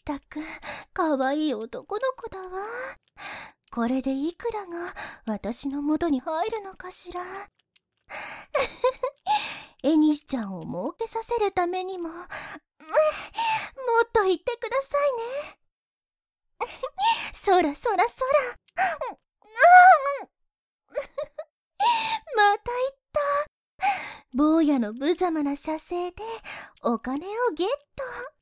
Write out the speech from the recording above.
ったく、かわいい男の子だわ。これでいくらが私の元に入るのかしら。エニシちゃんを儲けさせるためにも、もっと言ってくださいね。そらそらそら。また言った。坊やの無様な射精でお金をゲット。